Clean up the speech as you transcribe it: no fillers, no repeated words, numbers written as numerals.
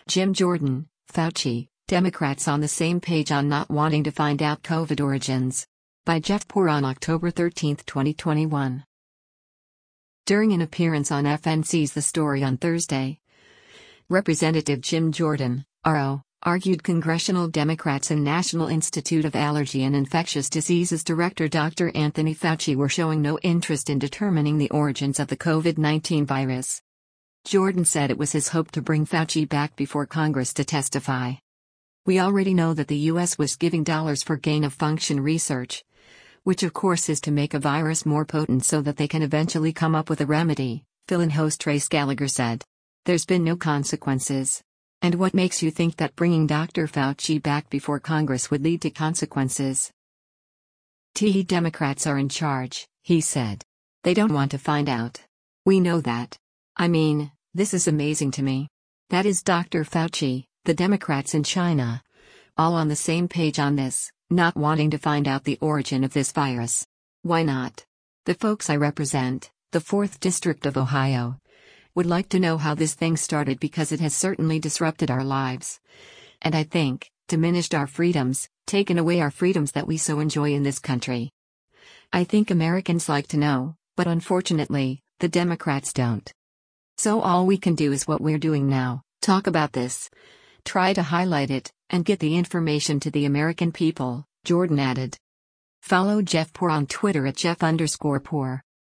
Jim Jordan, Fauci, Democrats on the same page on not wanting to find out COVID origins. By Jeff Poor on October 13, 2021. During an appearance on FNC's The Story on Thursday, Representative Jim Jordan, RO, argued congressional Democrats and National Institute of Allergy and Infectious Diseases Director Dr. Anthony Fauci were showing no interest in determining the origins of the COVID-19 virus. Jordan said it was his hope to bring Fauci back before Congress to testify. We already know that the U.S. was giving dollars for gain-of-function research, which of course is to make a virus more potent so that they can eventually come up with a remedy, fill-in host Trace Gallagher said. There's been no consequences. And what makes you think that bringing Dr. Fauci back before Congress would lead to consequences? Democrats are in charge, he said. They don't want to find out. We know that. I mean, this is amazing to me. That is Dr. Fauci, the Democrats in China, all on the same page on this, not wanting to find out the origin of this virus. Why not? The folks I represent, the 4th District of Ohio, would like to know how this thing started because it has certainly disrupted our lives. And I think, diminished our freedoms, taken away our freedoms that we so enjoy in this country. I think Americans like to know, but unfortunately, the Democrats don't. So all we can do is what we're doing now, talk about this, try to highlight it, and get the information to the American people, Jordan added. Follow Jeff Poor on Twitter at Jeff_Poor.